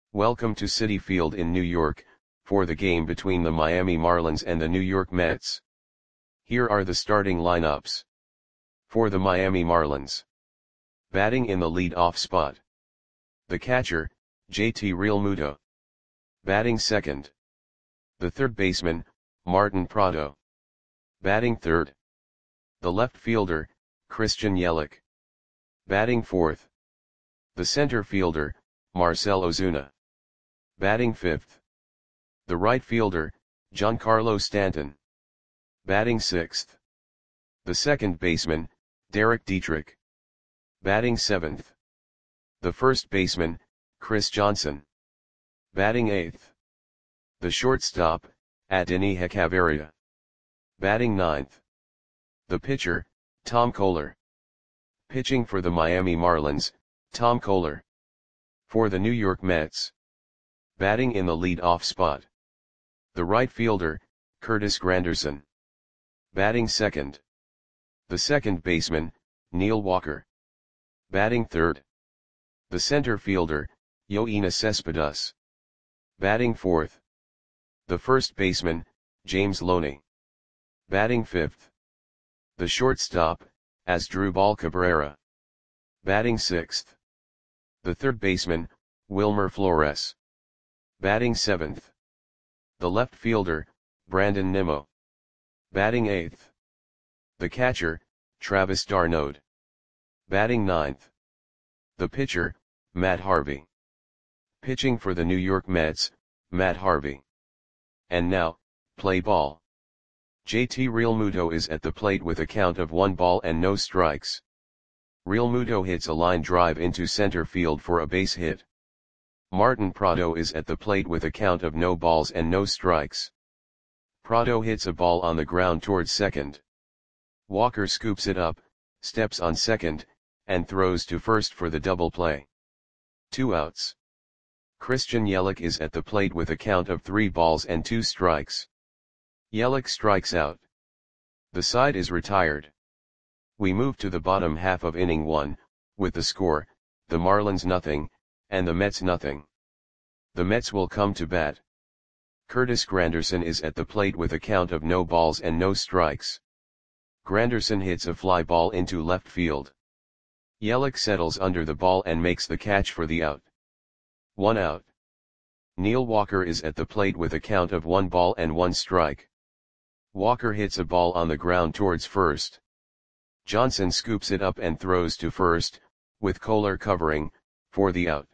Welcome to Citi Field in New York, for the game between the Miami Marlins and the New York Mets. Here are the starting lineups. For the Miami Marlins. Batting in the lead-off spot. The catcher, JT Realmuto. Batting second. The third baseman, Martin Prado. Batting third. The left fielder, Christian Yelich. Batting fourth. The center fielder, Marcell Ozuna. Batting fifth. The right fielder, Giancarlo Stanton. Batting sixth. The second baseman, Derek Dietrich. Batting seventh. The first baseman, Chris Johnson. Batting eighth. The shortstop, Adeiny Hechavarria. Batting ninth. The pitcher, Tom Koehler. Pitching for the Miami Marlins, Tom Koehler. For the New York Mets. Batting in the lead-off spot. The right fielder, Curtis Granderson. Batting second. The second baseman, Neil Walker. Batting third. The center fielder, Yoenis Cespedes. Batting fourth. The first baseman, James Loney. Batting fifth. The shortstop, Asdrubal Cabrera. Batting sixth. The third baseman, Wilmer Flores. Batting seventh. The left fielder, Brandon Nimmo. Batting eighth. The catcher, Travis d'Arnaud. Batting ninth. The pitcher, Matt Harvey. Pitching for the New York Mets, Matt Harvey. And now, play ball. JT Realmuto is at the plate with a count of 1 ball and no strikes. Realmuto hits a line drive into center field for a base hit. Martin Prado is at the plate with a count of no balls and no strikes. Prado hits a ball on the ground towards second. Walker scoops it up, steps on second, and throws to first for the double play. 2 outs. Christian Yelich is at the plate with a count of 3 balls and 2 strikes. Yelich strikes out. The side is retired. We move to the bottom half of inning 1, with the score, the Marlins nothing, and the Mets nothing. The Mets will come to bat. Curtis Granderson is at the plate with a count of no balls and no strikes. Granderson hits a fly ball into left field. Yelich settles under the ball and makes the catch for the out. 1 out. Neil Walker is at the plate with a count of 1 ball and 1 strike. Walker hits a ball on the ground towards first. Johnson scoops it up and throws to first, with Koehler covering, for the out.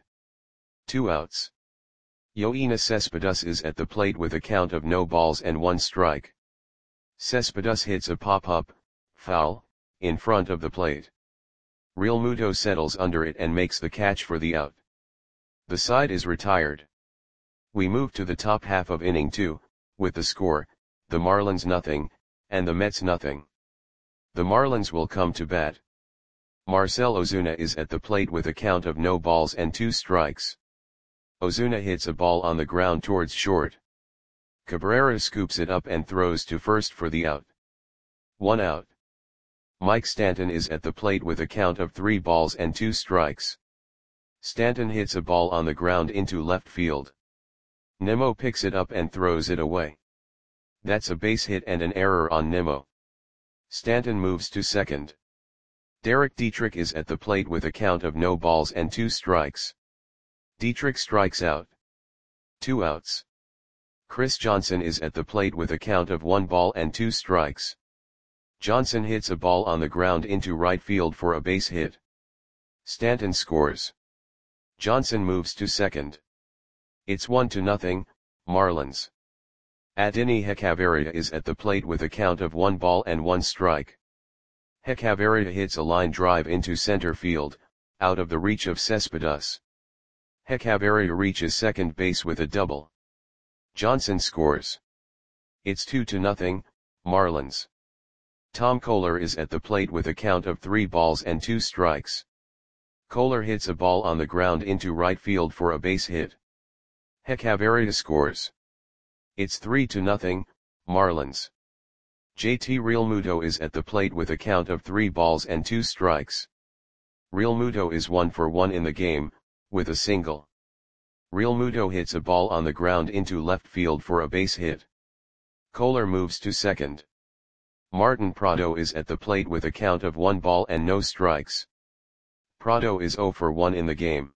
2 outs. Yoenis Cespedes is at the plate with a count of no balls and 1 strike. Cespedes hits a pop-up, foul, in front of the plate. Realmuto settles under it and makes the catch for the out. The side is retired. We move to the top half of inning 2, with the score, the Marlins nothing, and the Mets nothing. The Marlins will come to bat. Marcell Ozuna is at the plate with a count of no balls and 2 strikes. Ozuna hits a ball on the ground towards short. Cabrera scoops it up and throws to first for the out. 1 out. Mike Stanton is at the plate with a count of 3 balls and 2 strikes. Stanton hits a ball on the ground into left field. Nimmo picks it up and throws it away. That's a base hit and an error on Nimmo. Stanton moves to second. Derek Dietrich is at the plate with a count of no balls and 2 strikes. Dietrich strikes out. 2 outs. Chris Johnson is at the plate with a count of 1 ball and 2 strikes. Johnson hits a ball on the ground into right field for a base hit. Stanton scores. Johnson moves to second. It's 1-0, Marlins. Adeiny Hechavarria is at the plate with a count of 1 ball and 1 strike. Hechavarria hits a line drive into center field, out of the reach of Cespedes. Hechavarria reaches second base with a double. Johnson scores. It's 2-0, Marlins. Tom Koehler is at the plate with a count of 3 balls and 2 strikes. Koehler hits a ball on the ground into right field for a base hit. Hechavarria scores. It's 3-0, Marlins. JT Realmuto is at the plate with a count of 3 balls and 2 strikes. Realmuto is 1 for 1 in the game, with a single. Realmuto hits a ball on the ground into left field for a base hit. Kohler moves to second. Martin Prado is at the plate with a count of 1 ball and no strikes. Prado is 0 for 1 in the game.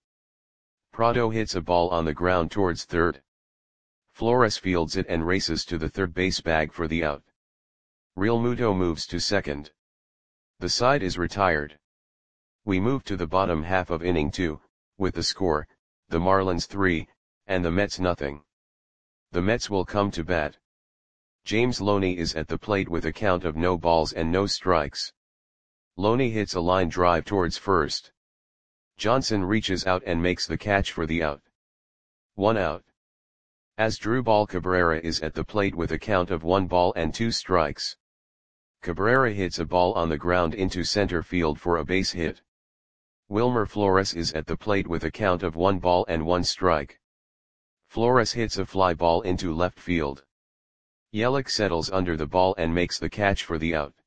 Prado hits a ball on the ground towards third. Flores fields it and races to the third base bag for the out. Realmuto moves to second. The side is retired. We move to the bottom half of inning 2, with the score, the Marlins 3, and the Mets nothing. The Mets will come to bat. James Loney is at the plate with a count of no balls and no strikes. Loney hits a line drive towards first. Johnson reaches out and makes the catch for the out. 1 out. Asdrubal Cabrera is at the plate with a count of 1 ball and 2 strikes. Cabrera hits a ball on the ground into center field for a base hit. Wilmer Flores is at the plate with a count of 1 ball and 1 strike. Flores hits a fly ball into left field. Yelich settles under the ball and makes the catch for the out.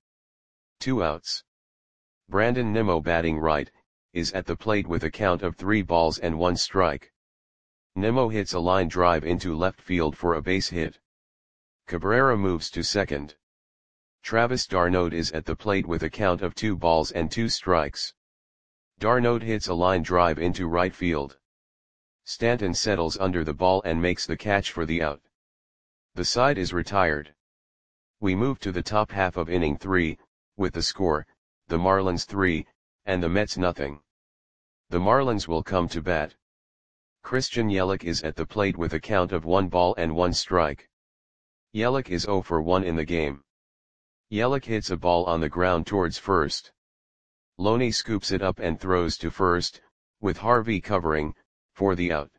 2 outs. Brandon Nimmo, batting right, is at the plate with a count of 3 balls and 1 strike. Nimmo hits a line drive into left field for a base hit. Cabrera moves to second. Travis d'Arnaud is at the plate with a count of 2 balls and 2 strikes. d'Arnaud hits a line drive into right field. Stanton settles under the ball and makes the catch for the out. The side is retired. We move to the top half of inning 3, with the score, the Marlins 3, and the Mets nothing. The Marlins will come to bat. Christian Yelich is at the plate with a count of 1 ball and 1 strike. Yelich is 0 for 1 in the game. Yelich hits a ball on the ground towards first. Loney scoops it up and throws to first, with Harvey covering, for the out.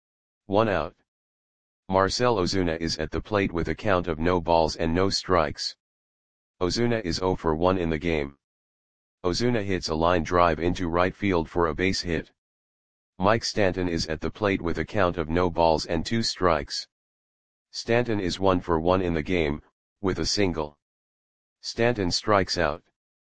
1 out. Marcell Ozuna is at the plate with a count of no balls and no strikes. Ozuna is 0 for 1 in the game. Ozuna hits a line drive into right field for a base hit. Mike Stanton is at the plate with a count of no balls and 2 strikes. Stanton is 1 for 1 in the game, with a single. Stanton strikes out.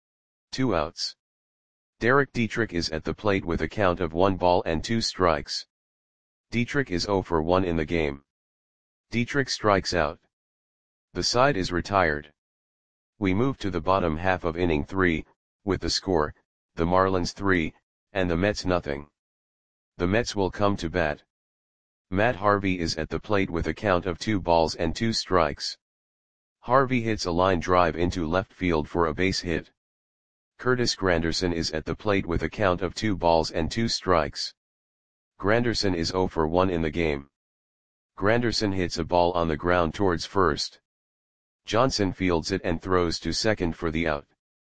2 outs. Derek Dietrich is at the plate with a count of 1 ball and 2 strikes. Dietrich is 0 for 1 in the game. Dietrich strikes out. The side is retired. We move to the bottom half of inning 3, with the score, the Marlins 3, and the Mets nothing. The Mets will come to bat. Matt Harvey is at the plate with a count of 2 balls and 2 strikes. Harvey hits a line drive into left field for a base hit. Curtis Granderson is at the plate with a count of 2 balls and 2 strikes. Granderson is 0 for 1 in the game. Granderson hits a ball on the ground towards first. Johnson fields it and throws to second for the out.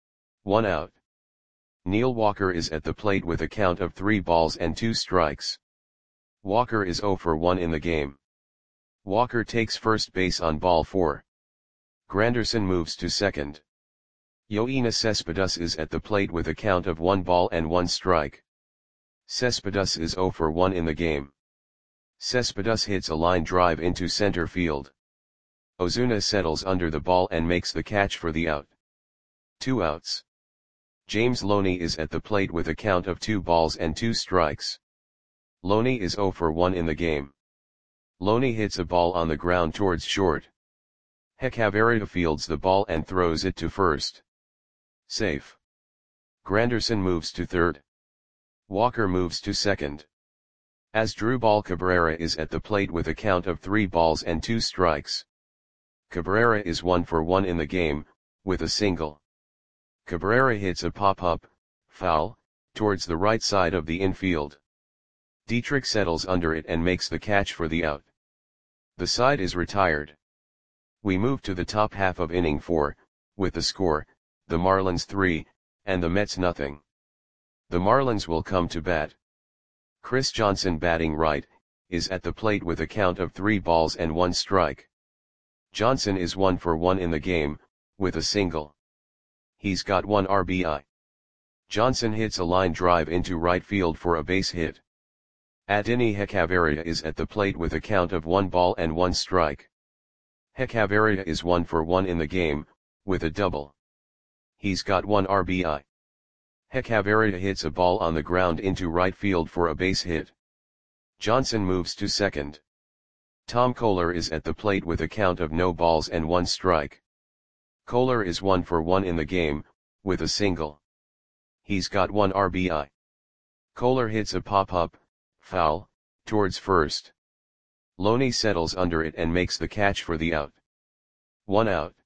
1 out. Neil Walker is at the plate with a count of 3 balls and 2 strikes. Walker is 0 for 1 in the game. Walker takes first base on ball 4. Granderson moves to second. Yoenis Cespedes is at the plate with a count of 1 ball and 1 strike. Cespedes is 0 for 1 in the game. Cespedes hits a line drive into center field. Ozuna settles under the ball and makes the catch for the out. 2 outs. James Loney is at the plate with a count of 2 balls and 2 strikes. Loney is 0 for 1 in the game. Loney hits a ball on the ground towards short. Hechavarria fields the ball and throws it to first. Safe. Granderson moves to third. Walker moves to second. Asdrubal Cabrera is at the plate with a count of 3 balls and 2 strikes. Cabrera is 1 for 1 in the game, with a single. Cabrera hits a pop-up, foul, towards the right side of the infield. Dietrich settles under it and makes the catch for the out. The side is retired. We move to the top half of inning 4, with the score, the Marlins 3, and the Mets nothing. The Marlins will come to bat. Chris Johnson, batting right, is at the plate with a count of 3 balls and 1 strike. Johnson is 1 for 1 in the game, with a single. He's got 1 RBI. Johnson hits a line drive into right field for a base hit. Adeiny Hechavarria is at the plate with a count of 1 ball and 1 strike. Hechavarria is 1 for 1 in the game, with a double. He's got 1 RBI. Hechavarria hits a ball on the ground into right field for a base hit. Johnson moves to second. Tom Koehler is at the plate with a count of no balls and one strike. Koehler is 1 for 1 in the game, with a single. He's got 1 RBI. Koehler hits a pop-up, foul, towards first. Loney settles under it and makes the catch for the out. 1 out.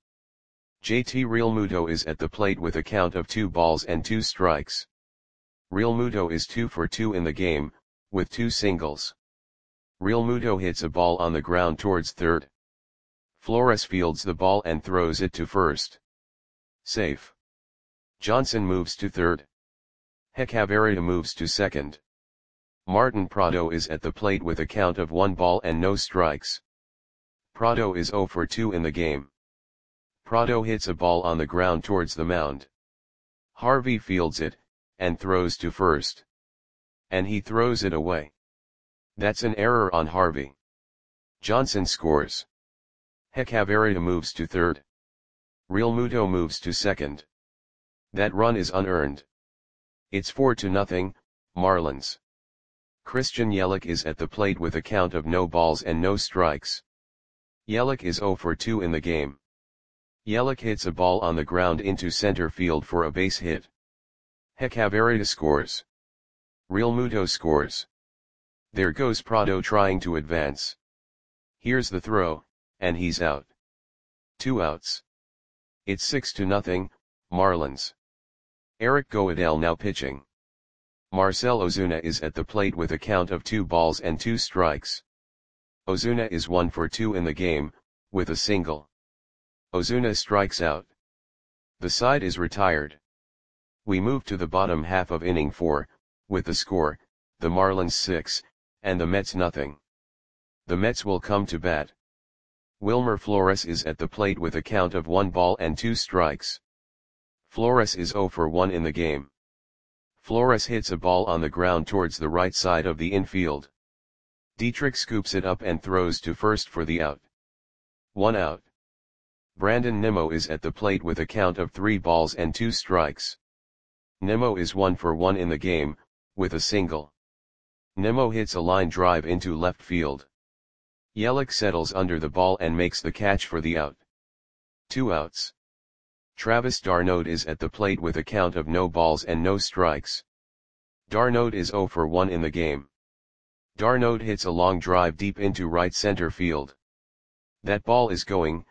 JT Realmuto is at the plate with a count of 2 balls and 2 strikes. Realmuto is 2 for 2 in the game, with 2 singles. Realmuto hits a ball on the ground towards third. Flores fields the ball and throws it to first. Safe. Johnson moves to third. Hechavarria moves to second. Martin Prado is at the plate with a count of 1 ball and no strikes. Prado is 0 for 2 in the game. Prado hits a ball on the ground towards the mound. Harvey fields it, and throws to first. And he throws it away. That's an error on Harvey. Johnson scores. Hechavarria moves to third. Realmuto moves to second. That run is unearned. It's 4-0, Marlins. Christian Yelich is at the plate with a count of no balls and no strikes. Yelich is 0 for 2 in the game. Yelich hits a ball on the ground into center field for a base hit. Hechavarria scores. Realmuto scores. There goes Prado trying to advance. Here's the throw, and he's out. 2 outs. It's 6-0, Marlins. Eric Goeddel now pitching. Marcell Ozuna is at the plate with a count of 2 balls and 2 strikes. Ozuna is 1 for 2 in the game, with a single. Ozuna strikes out. The side is retired. We move to the bottom half of inning 4, with the score, the Marlins 6, and the Mets nothing. The Mets will come to bat. Wilmer Flores is at the plate with a count of 1 ball and 2 strikes. Flores is 0 for 1 in the game. Flores hits a ball on the ground towards the right side of the infield. Dietrich scoops it up and throws to first for the out. 1 out. Brandon Nimmo is at the plate with a count of 3 balls and 2 strikes. Nimmo is 1 for 1 in the game, with a single. Nimmo hits a line drive into left field. Yelich settles under the ball and makes the catch for the out. 2 outs. Travis d'Arnaud is at the plate with a count of no balls and no strikes. d'Arnaud is 0 for 1 in the game. d'Arnaud hits a long drive deep into right center field. That ball is gone.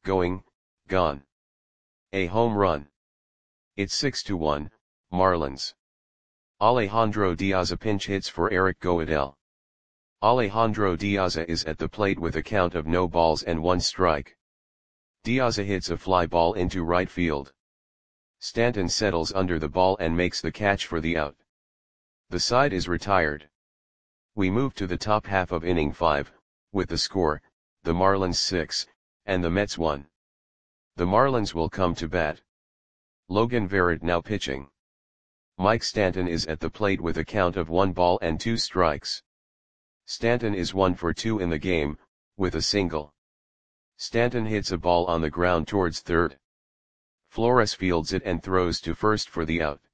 A home run. It's 6-1, Marlins. Alejandro Diaz pinch hits for Eric Goeddel. Alejandro Diaz is at the plate with a count of no balls and 1 strike. Diaz hits a fly ball into right field. Stanton settles under the ball and makes the catch for the out. The side is retired. We move to the top half of inning 5, with the score, the Marlins 6, and the Mets 1. The Marlins will come to bat. Logan Verrett now pitching. Mike Stanton is at the plate with a count of 1 ball and 2 strikes. Stanton is 1 for 2 in the game, with a single. Stanton hits a ball on the ground towards third. Flores fields it and throws to first for the out.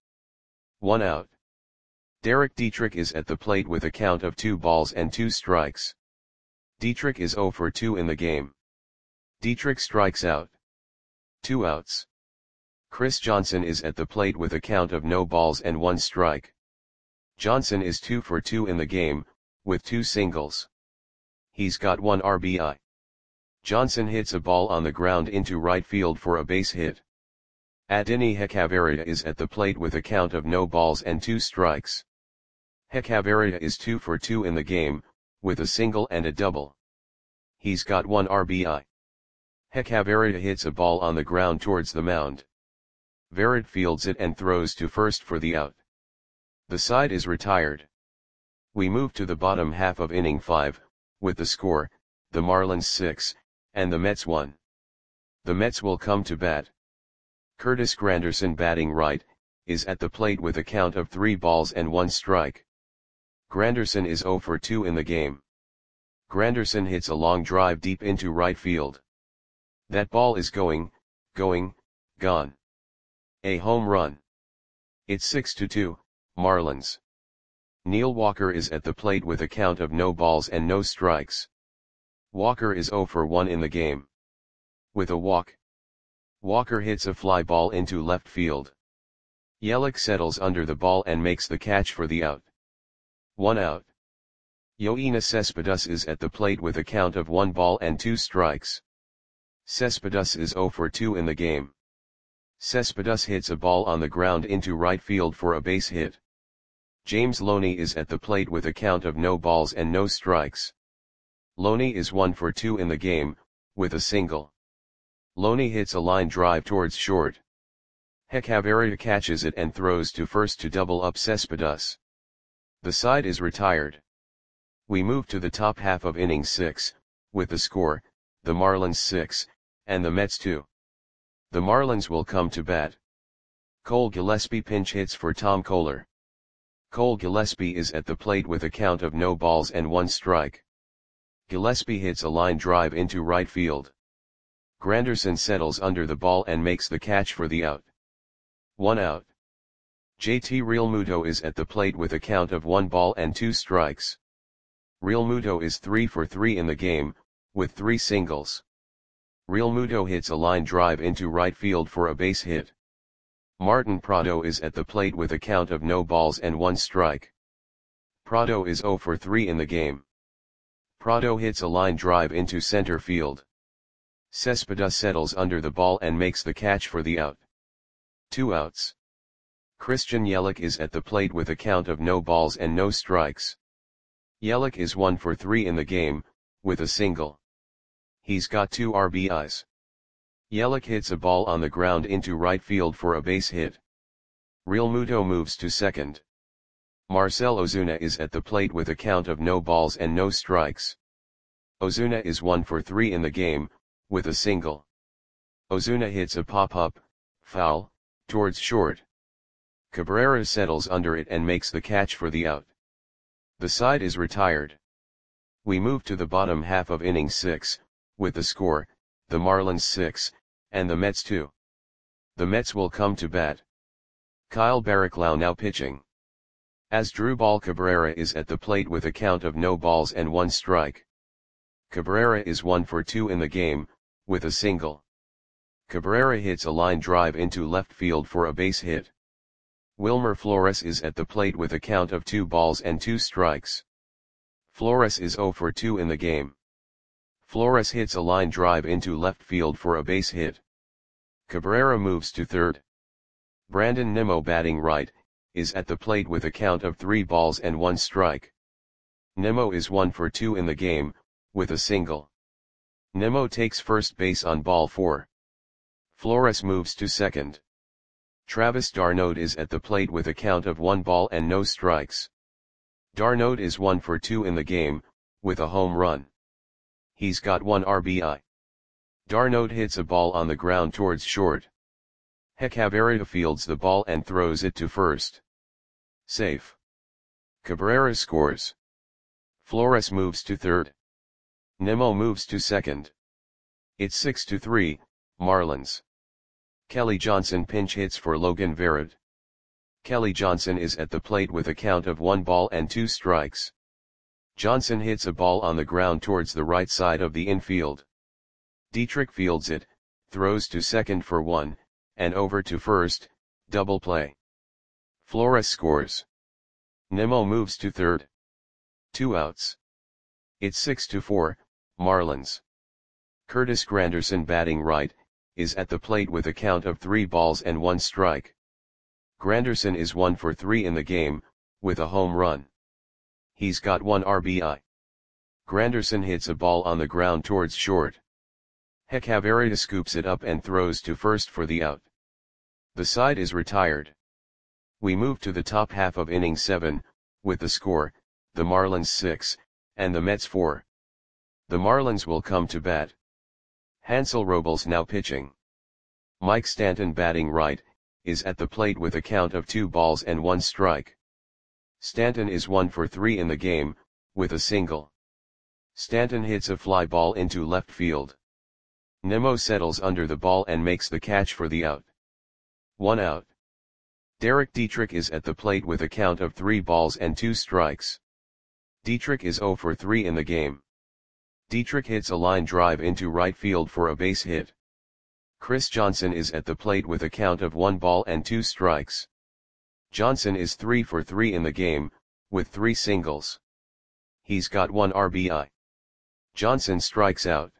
1 out. Derek Dietrich is at the plate with a count of 2 balls and 2 strikes. Dietrich is 0 for 2 in the game. Dietrich strikes out. 2 outs. Chris Johnson is at the plate with a count of no balls and 1 strike. Johnson is 2 for 2 in the game, with 2 singles. He's got 1 RBI. Johnson hits a ball on the ground into right field for a base hit. Adeiny Hechavarria is at the plate with a count of no balls and 2 strikes. Hechavarria is 2 for 2 in the game, with a single and a double. He's got 1 RBI. Hechavarria hits a ball on the ground towards the mound. Verrett fields it and throws to first for the out. The side is retired. We move to the bottom half of inning 5, with the score, the Marlins 6, and the Mets 1. The Mets will come to bat. Curtis Granderson batting right, is at the plate with a count of 3 balls and 1 strike. Granderson is 0 for 2 in the game. Granderson hits a long drive deep into right field. That ball is gone. A home run. It's 6-2, Marlins. Neil Walker is at the plate with a count of no balls and no strikes. Walker is 0 for 1 in the game. With a walk, Walker hits a fly ball into left field. Yelich settles under the ball and makes the catch for the out. 1 out. Yoenis Cespedes is at the plate with a count of 1 ball and 2 strikes. Cespedes is 0 for 2 in the game. Cespedes hits a ball on the ground into right field for a base hit. James Loney is at the plate with a count of no balls and no strikes. Loney is 1 for 2 in the game, with a single. Loney hits a line drive towards short. Hechavarria catches it and throws to first to double up Cespedes. The side is retired. We move to the top half of inning 6, with the score, the Marlins 6, and the Mets 2. The Marlins will come to bat. Cole Gillespie pinch hits for Tom Koehler. Cole Gillespie is at the plate with a count of no balls and 1 strike. Gillespie hits a line drive into right field. Granderson settles under the ball and makes the catch for the out. 1 out. JT Realmuto is at the plate with a count of 1 ball and 2 strikes. Realmuto is 3 for 3 in the game, with 3 singles. Realmuto hits a line drive into right field for a base hit. Martin Prado is at the plate with a count of no balls and 1 strike. Prado is 0 for 3 in the game. Prado hits a line drive into center field. Cespedes settles under the ball and makes the catch for the out. 2 outs. Christian Yelich is at the plate with a count of no balls and no strikes. Yelich is 1 for 3 in the game, with a single. He's got 2 RBIs. Yelich hits a ball on the ground into right field for a base hit. Realmuto moves to second. Marcell Ozuna is at the plate with a count of no balls and no strikes. Ozuna is 1 for 3 in the game, with a single. Ozuna hits a pop-up, foul, towards short. Cabrera settles under it and makes the catch for the out. The side is retired. We move to the bottom half of inning 6, with the score, the Marlins 6, and the Mets 2. The Mets will come to bat. Kyle Barraclough now pitching. Asdrubal Cabrera is at the plate with a count of no balls and 1 strike. Cabrera is 1 for 2 in the game, with a single. Cabrera hits a line drive into left field for a base hit. Wilmer Flores is at the plate with a count of 2 balls and 2 strikes. Flores is 0 for 2 in the game. Flores hits a line drive into left field for a base hit. Cabrera moves to third. Brandon Nimmo batting right, is at the plate with a count of 3 balls and 1 strike. Nimmo is 1 for 2 in the game, with a single. Nimmo takes first base on ball 4. Flores moves to second. Travis d'Arnaud is at the plate with a count of 1 ball and no strikes. d'Arnaud is 1 for 2 in the game, with a home run. He's got 1 RBI. d'Arnaud hits a ball on the ground towards short. Hechavarria fields the ball and throws it to first. Safe. Cabrera scores. Flores moves to third. Nimmo moves to second. It's 6-3, Marlins. Kelly Johnson pinch hits for Logan Verrett. Kelly Johnson is at the plate with a count of 1 ball and 2 strikes. Johnson hits a ball on the ground towards the right side of the infield. Dietrich fields it, throws to second for 1, and over to first, double play. Flores scores. Nimmo moves to third. 2 outs. It's 6-4, Marlins. Curtis Granderson batting right, is at the plate with a count of 3 balls and 1 strike. Granderson is 1 for 3 in the game, with a home run. He's got 1 RBI. Granderson hits a ball on the ground towards short. Hechavarria scoops it up and throws to first for the out. The side is retired. We move to the top half of inning 7, with the score, the Marlins 6, and the Mets 4. The Marlins will come to bat. Hansel Robles now pitching. Mike Stanton batting right, is at the plate with a count of 2 balls and 1 strike. Stanton is 1 for 3 in the game, with a single. Stanton hits a fly ball into left field. Nimmo settles under the ball and makes the catch for the out. 1 out. Derek Dietrich is at the plate with a count of 3 balls and 2 strikes. Dietrich is 0 for 3 in the game. Dietrich hits a line drive into right field for a base hit. Chris Johnson is at the plate with a count of 1 ball and 2 strikes. Johnson is 3 for 3 in the game, with 3 singles. He's got 1 RBI. Johnson strikes out.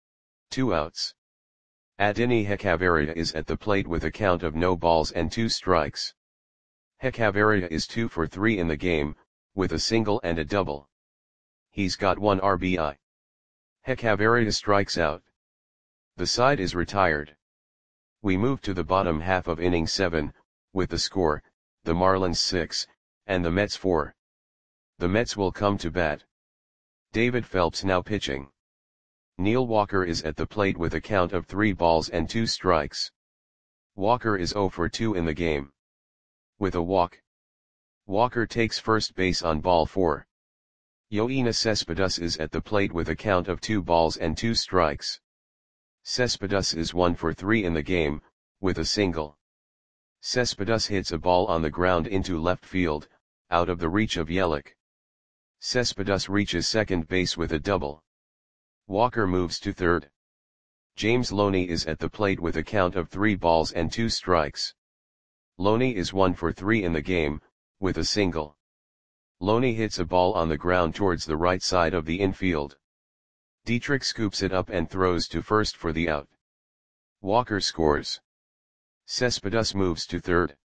2 outs. Adeiny Hechavarria is at the plate with a count of no balls and 2 strikes. Hechavarria is 2 for 3 in the game, with a single and a double. He's got 1 RBI. Hechavarria strikes out. The side is retired. We move to the bottom half of inning 7, with the score, the Marlins 6, and the Mets 4. The Mets will come to bat. David Phelps now pitching. Neil Walker is at the plate with a count of 3 balls and 2 strikes. Walker is 0 for 2 in the game. With a walk. Walker takes first base on ball 4. Yoenis Cespedes is at the plate with a count of 2 balls and 2 strikes. Cespedes is 1 for 3 in the game, with a single. Cespedes hits a ball on the ground into left field, out of the reach of Yelich. Cespedes reaches second base with a double. Walker moves to third. James Loney is at the plate with a count of 3 balls and 2 strikes. Loney is 1 for 3 in the game, with a single. Loney hits a ball on the ground towards the right side of the infield. Dietrich scoops it up and throws to first for the out. Walker scores. Cespedes moves to third.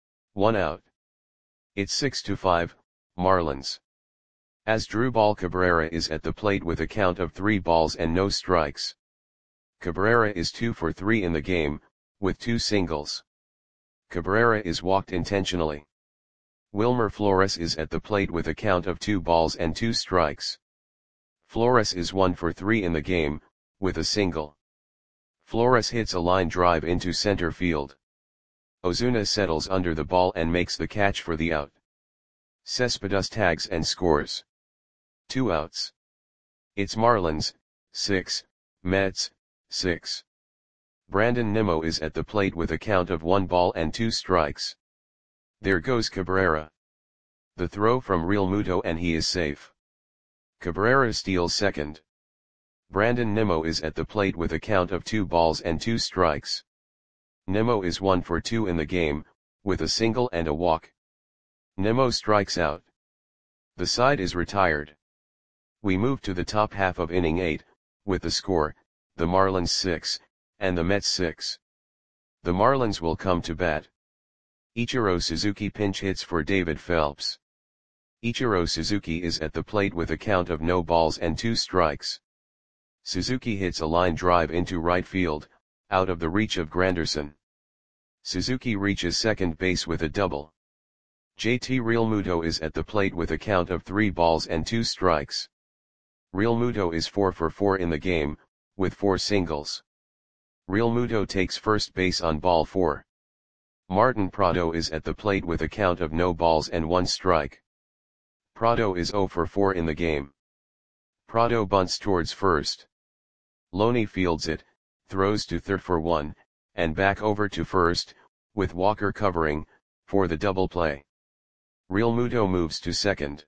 1 out. It's 6-5, Marlins. Asdrubal Cabrera is at the plate with a count of 3 balls and no strikes. Cabrera is 2 for 3 in the game, with 2 singles. Cabrera is walked intentionally. Wilmer Flores is at the plate with a count of 2 balls and 2 strikes. Flores is 1 for 3 in the game, with a single. Flores hits a line drive into center field. Ozuna settles under the ball and makes the catch for the out. Cespedes tags and scores. 2 outs. It's Marlins, 6, Mets, 6. Brandon Nimmo is at the plate with a count of 1 ball and 2 strikes. There goes Cabrera. The throw from Real Muto and he is safe. Cabrera steals second. Brandon Nimmo is at the plate with a count of 2 balls and 2 strikes. Nimmo is 1 for 2 in the game, with a single and a walk. Nimmo strikes out. The side is retired. We move to the top half of inning 8, with the score, the Marlins 6, and the Mets 6. The Marlins will come to bat. Ichiro Suzuki pinch hits for David Phelps. Ichiro Suzuki is at the plate with a count of no balls and 2 strikes. Suzuki hits a line drive into right field, out of the reach of Granderson. Suzuki reaches second base with a double. JT Realmuto is at the plate with a count of 3 balls and 2 strikes. Realmuto is 4 for 4 in the game, with 4 singles. Realmuto takes first base on ball 4. Martin Prado is at the plate with a count of no balls and 1 strike. Prado is 0 for 4 in the game. Prado bunts towards first. Loney fields it, throws to third for 1, and back over to first, with Walker covering, for the double play. Realmuto moves to second.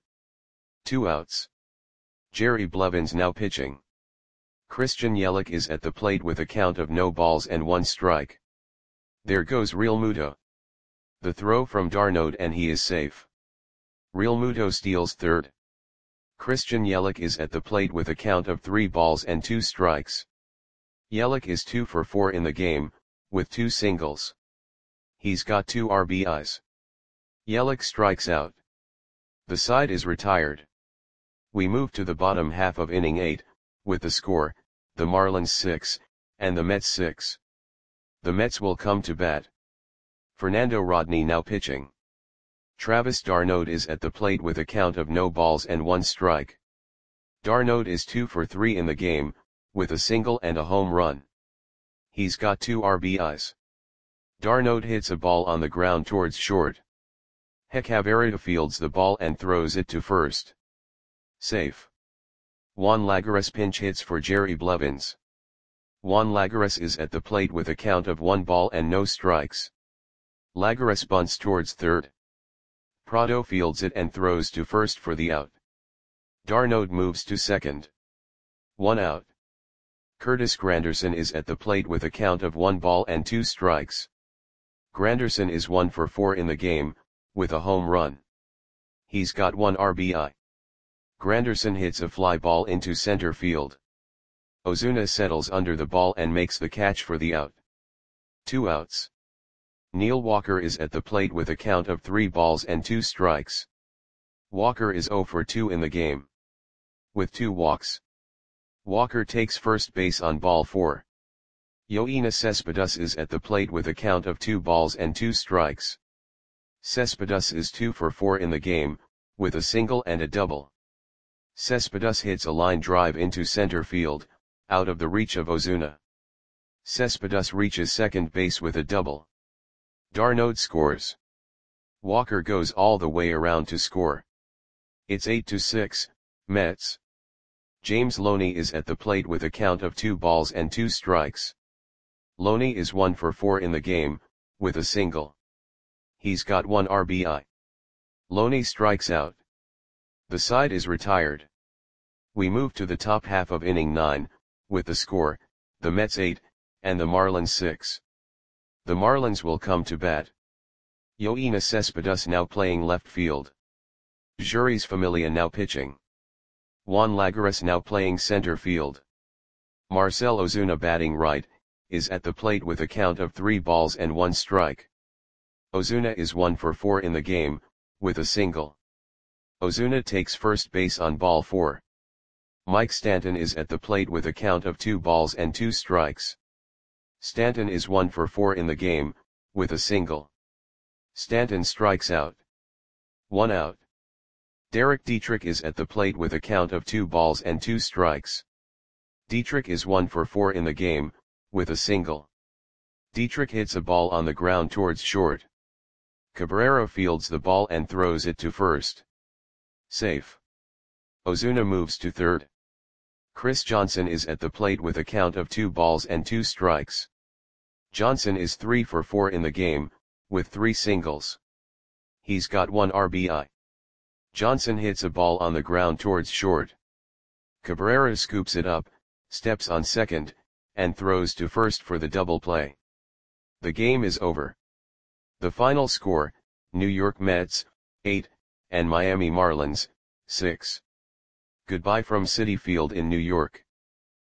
2 outs. Jerry Blevins now pitching. Christian Yelich is at the plate with a count of no balls and 1 strike. There goes Realmuto. The throw from d'Arnaud and he is safe. Realmuto steals third. Christian Yelich is at the plate with a count of 3 balls and 2 strikes. Yelich is 2 for 4 in the game, with 2 singles. He's got 2 RBIs. Yelich strikes out. The side is retired. We move to the bottom half of inning 8, with the score, the Marlins 6, and the Mets 6. The Mets will come to bat. Fernando Rodney now pitching. Travis d'Arnaud is at the plate with a count of no balls and 1 strike. d'Arnaud is 2 for 3 in the game, with a single and a home run. He's got 2 RBIs. d'Arnaud hits a ball on the ground towards short. Hechavarria fields the ball and throws it to first. Safe. Juan Lagares pinch hits for Jerry Blevins. Juan Lagares is at the plate with a count of 1 ball and no strikes. Lagares bunts towards third. Prado fields it and throws to first for the out. d'Arnaud moves to second. 1 out. Curtis Granderson is at the plate with a count of 1 ball and 2 strikes. Granderson is 1 for 4 in the game, with a home run. He's got 1 RBI. Granderson hits a fly ball into center field. Ozuna settles under the ball and makes the catch for the out. 2 outs. Neil Walker is at the plate with a count of 3 balls and 2 strikes. Walker is 0 for 2 in the game. With 2 walks. Walker takes first base on ball 4. Yoenis Cespedes is at the plate with a count of 2 balls and 2 strikes. Cespedes is 2 for 4 in the game, with a single and a double. Cespedes hits a line drive into center field, out of the reach of Ozuna. Cespedes reaches second base with a double. d'Arnaud scores. Walker goes all the way around to score. It's 8-6, Mets. James Loney is at the plate with a count of 2 balls and 2 strikes. Loney is 1 for 4 in the game, with a single. He's got 1 RBI. Loney strikes out. The side is retired. We move to the top half of inning 9, with the score, the Mets 8, and the Marlins 6. The Marlins will come to bat. Yoenis Cespedes now playing left field. Jeurys Familia now pitching. Juan Lagares now playing center field. Marcell Ozuna batting right, is at the plate with a count of 3 balls and 1 strike. Ozuna is 1 for 4 in the game, with a single. Ozuna takes first base on ball 4. Mike Stanton is at the plate with a count of 2 balls and 2 strikes. Stanton is 1 for 4 in the game, with a single. Stanton strikes out. 1 out. Derek Dietrich is at the plate with a count of 2 balls and 2 strikes. Dietrich is 1 for 4 in the game, with a single. Dietrich hits a ball on the ground towards short. Cabrera fields the ball and throws it to first. Safe. Ozuna moves to third. Chris Johnson is at the plate with a count of 2 balls and 2 strikes. Johnson is 3 for 4 in the game, with 3 singles. He's got 1 RBI. Johnson hits a ball on the ground towards short. Cabrera scoops it up, steps on second, and throws to first for the double play. The game is over. The final score, New York Mets, 8, and Miami Marlins, 6. Goodbye from Citi Field in New York.